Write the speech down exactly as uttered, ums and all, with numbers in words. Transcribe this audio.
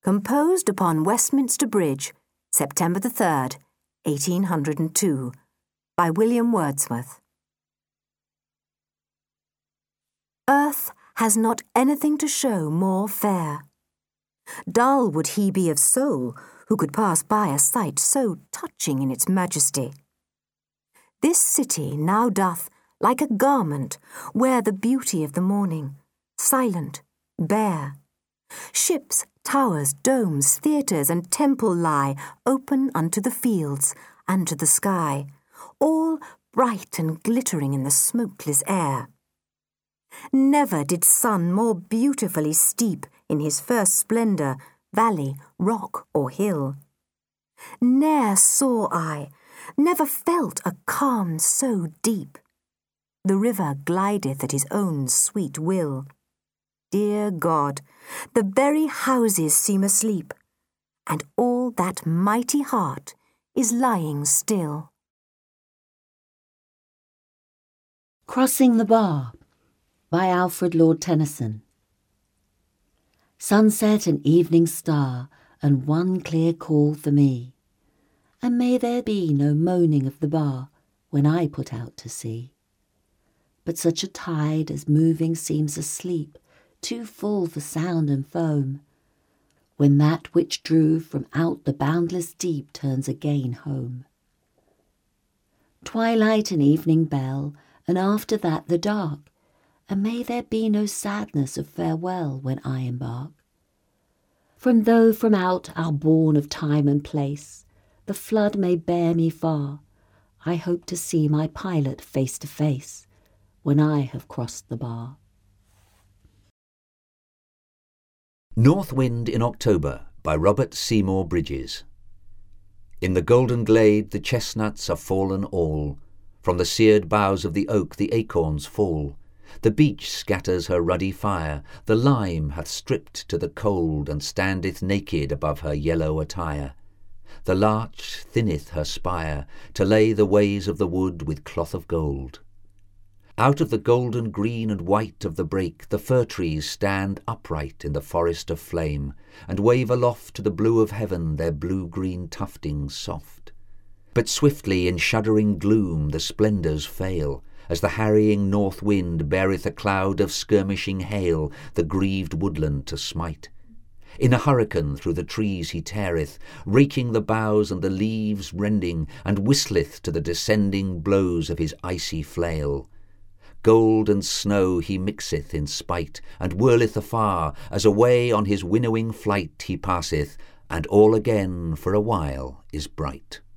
Composed upon Westminster Bridge, September the third, eighteen hundred and two, by William Wordsworth. Earth has not anything to show more fair. Dull would he be of soul who could pass by a sight so touching in its majesty. This city now doth, like a garment, wear the beauty of the morning, silent, bare. Ships, towers, domes, theatres, and temple lie open unto the fields and to the sky, all bright and glittering in the smokeless air. Never did sun more beautifully steep in his first splendour valley, rock, or hill. Ne'er saw I, never felt a calm so deep. The river glideth at his own sweet will. Dear God, the very houses seem asleep, and all that mighty heart is lying still. Crossing the Bar by Alfred Lord Tennyson. Sunset and evening star, and one clear call for me, and may there be no moaning of the bar when I put out to sea. But such a tide as moving seems asleep, too full for sound and foam, when that which drew from out the boundless deep turns again home. Twilight and evening bell, and after that the dark, and may there be no sadness of farewell when I embark. From though from out our bourne of time and place the flood may bear me far, I hope to see my pilot face to face when I have crossed the bar. North Wind in October by Robert Seymour Bridges. In the golden glade the chestnuts are fallen all, from the seared boughs of the oak the acorns fall. The beech scatters her ruddy fire, the lime hath stripped to the cold, and standeth naked above her yellow attire. The larch thinneth her spire, to lay the ways of the wood with cloth of gold. Out of the golden green and white of the brake the fir trees stand upright in the forest of flame, and wave aloft to the blue of heaven their blue-green tuftings soft. But swiftly in shuddering gloom the splendours fail, as the harrying north wind beareth a cloud of skirmishing hail the grieved woodland to smite. In a hurricane through the trees he teareth, raking the boughs and the leaves rending, and whistleth to the descending blows of his icy flail. Gold and snow he mixeth in spite, and whirleth afar, as away on his winnowing flight he passeth, and all again for a while is bright.